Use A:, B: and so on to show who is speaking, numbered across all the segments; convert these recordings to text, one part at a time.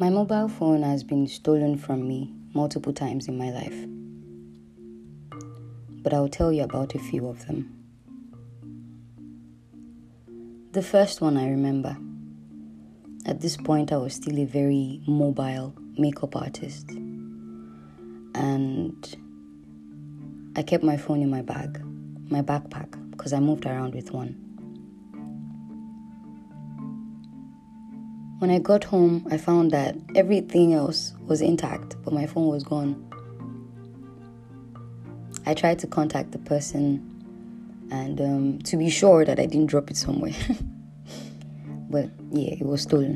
A: My mobile phone has been stolen from me multiple times in my life, but I'll tell you about a few of them. The first one I remember. At this point, I was still a very mobile makeup artist, and I kept my phone in my backpack, because I moved around with one. When I got home, I found that everything else was intact, but my phone was gone. I tried to contact the person and to be sure that I didn't drop it somewhere. But yeah, it was stolen.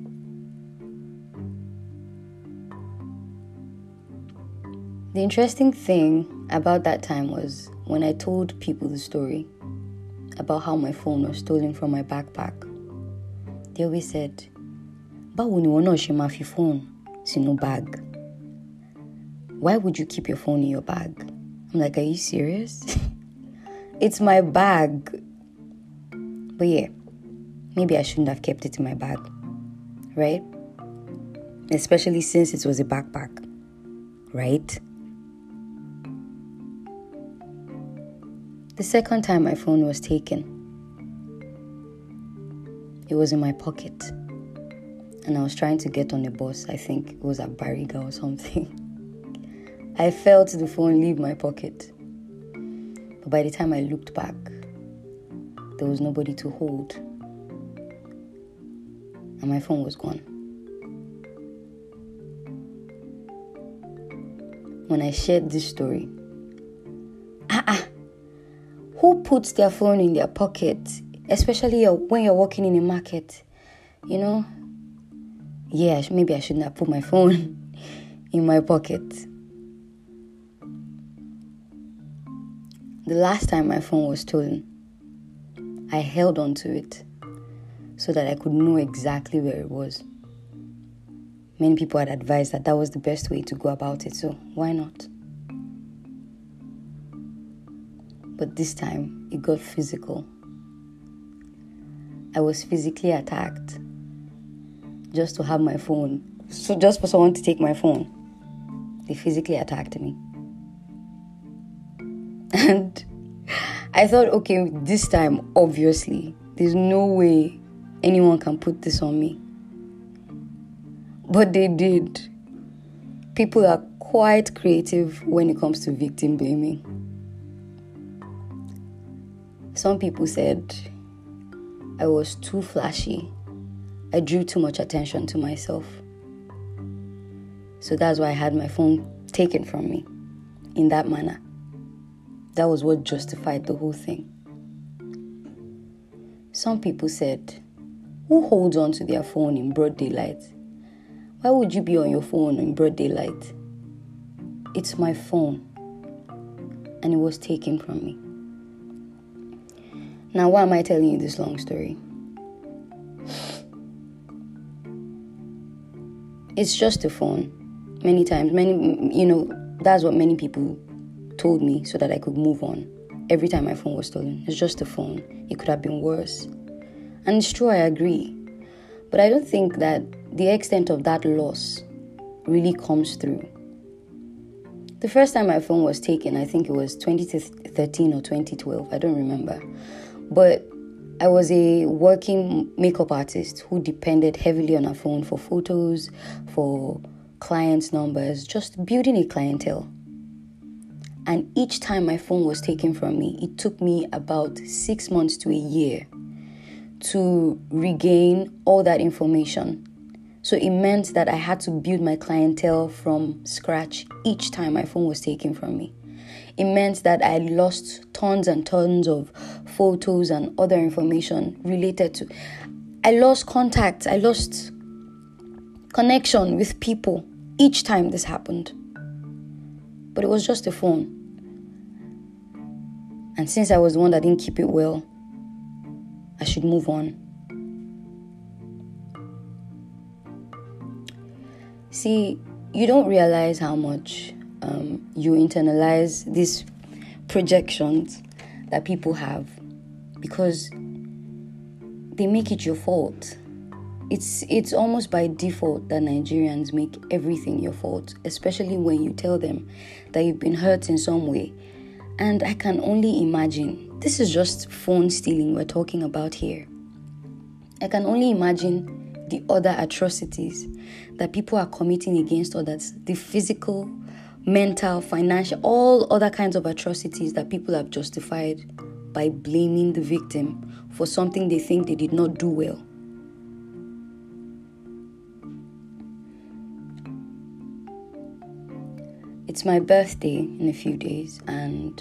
A: The interesting thing about that time was when I told people the story about how my phone was stolen from my backpack, they always said, "Báwo ni wọ́n náà ṣe máa fi phone sínú bag? Why would you keep your phone in your bag?" I'm like, are you serious? It's my bag. But yeah, maybe I shouldn't have kept it in my bag, right? Especially since it was a backpack, right? The second time my phone was taken, it was in my pocket. And I was trying to get on a bus. I think it was at Bariga or something. I felt the phone leave my pocket. But by the time I looked back, there was nobody to hold. And my phone was gone. When I shared this story, who puts their phone in their pocket, especially when you're walking in a market, you know? Yeah, maybe I shouldn't have put my phone in my pocket. The last time my phone was stolen, I held on to it so that I could know exactly where it was. Many people had advised that was the best way to go about it, so why not? But this time, it got physical. I was physically attacked just to have my phone. So just for someone to take my phone, they physically attacked me. And I thought, okay, this time, obviously, there's no way anyone can put this on me. But they did. People are quite creative when it comes to victim blaming. Some people said I was too flashy. I drew too much attention to myself. So that's why I had my phone taken from me in that manner. That was what justified the whole thing. Some people said, who holds on to their phone in broad daylight? Why would you be on your phone in broad daylight? It's my phone. And it was taken from me. Now, why am I telling you this long story? It's just a phone. Many times, that's what many people told me so that I could move on. Every time my phone was stolen, it's just a phone. It could have been worse. And it's true, I agree. But I don't think that the extent of that loss really comes through. The first time my phone was taken, I think it was 2013 or 2012. I don't remember. But I was a working makeup artist who depended heavily on her phone for photos, for clients' numbers, just building a clientele. And each time my phone was taken from me, it took me about 6 months to a year to regain all that information. So it meant that I had to build my clientele from scratch each time my phone was taken from me. It meant that I lost tons and tons of photos and other information related to... I lost contact. I lost connection with people each time this happened. But it was just a phone. And since I was the one that didn't keep it well, I should move on. See, you don't realize how much you internalize these projections that people have because they make it your fault. It's almost by default that Nigerians make everything your fault, especially when you tell them that you've been hurt in some way. And I can only imagine, this is just phone stealing we're talking about here. I can only imagine the other atrocities that people are committing against others, the physical, mental, financial, all other kinds of atrocities that people have justified by blaming the victim for something they think they did not do well. It's my birthday in a few days, and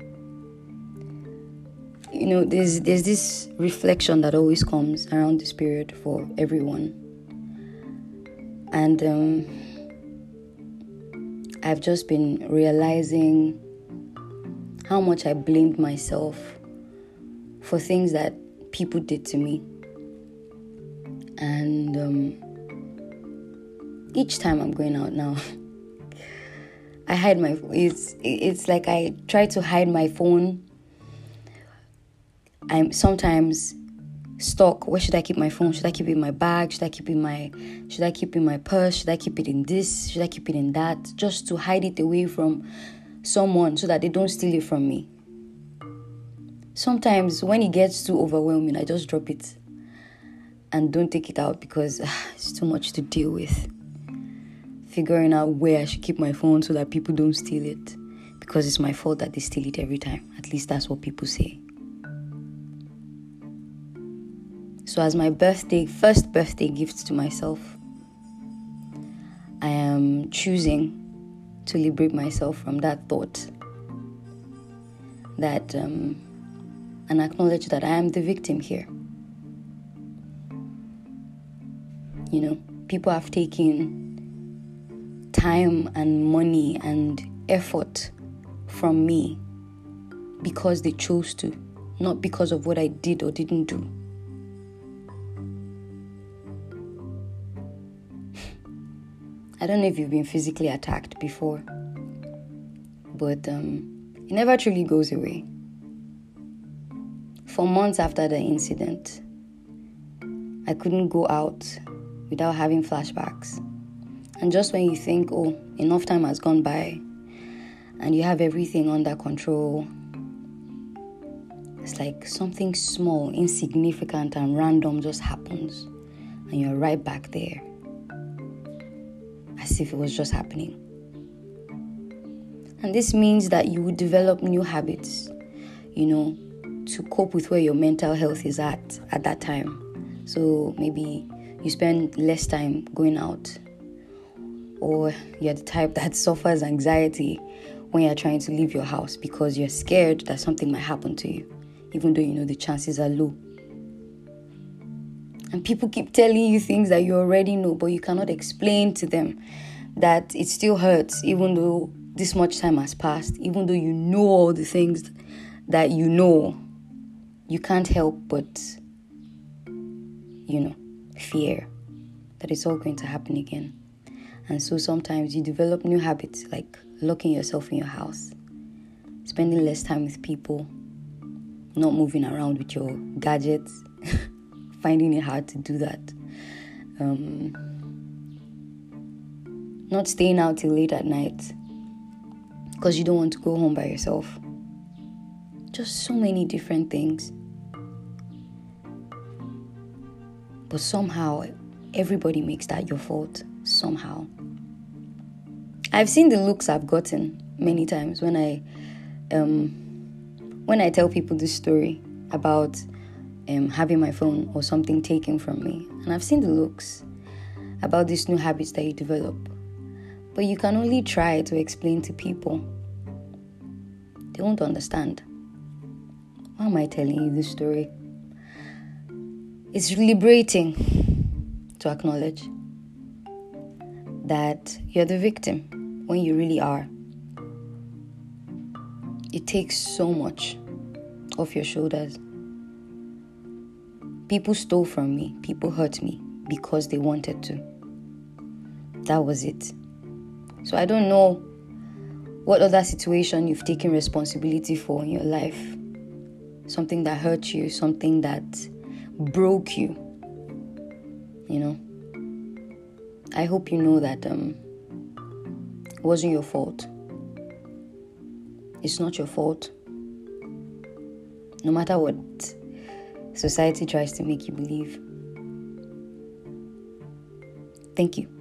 A: there's this reflection that always comes around this period for everyone. And I've just been realizing how much I blamed myself for things that people did to me. And each time I'm going out now, I hide it's like I try to hide my phone. I'm sometimes stuck. Where should I keep my phone? Should I keep it in my bag? Should I keep it in my purse? Should I keep it in this? Should I keep it in that? Just to hide it away from someone so that they don't steal it from me. Sometimes when it gets too overwhelming, I just drop it and don't take it out because it's too much to deal with. Figuring out where I should keep my phone so that people don't steal it, because it's my fault that they steal it every time. At least that's what people say. So as my first birthday gift to myself, I am choosing to liberate myself from that thought that and acknowledge that I am the victim here. People have taken time and money and effort from me because they chose to, not because of what I did or didn't do. I don't know if you've been physically attacked before, but it never truly goes away. For months after the incident, I couldn't go out without having flashbacks. And just when you think, enough time has gone by and you have everything under control, it's like something small, insignificant and random just happens and you're right back there, as if it was just happening. And this means that you would develop new habits, to cope with where your mental health is at that time. So maybe you spend less time going out, or you're the type that suffers anxiety when you're trying to leave your house because you're scared that something might happen to you, even though the chances are low. And people keep telling you things that you already know, but you cannot explain to them that it still hurts, even though this much time has passed, even though you know all the things that you know. You can't help but, fear that it's all going to happen again. And so sometimes you develop new habits like locking yourself in your house, spending less time with people, not moving around with your gadgets, finding it hard to do that, not staying out till late at night because you don't want to go home by yourself. Just so many different things. But somehow, everybody makes that your fault. Somehow. I've seen the looks I've gotten many times when I tell people this story about having my phone or something taken from me. And I've seen the looks about these new habits that you develop. But you can only try to explain to people. They won't understand. Why am I telling you this story? It's liberating to acknowledge that you're the victim when you really are. It takes so much off your shoulders. People stole from me. People hurt me because they wanted to. That was it. So I don't know what other situation you've taken responsibility for in your life. Something that hurt you, something that broke you. I hope you know that it wasn't your fault. It's not your fault. No matter what society tries to make you believe. Thank you.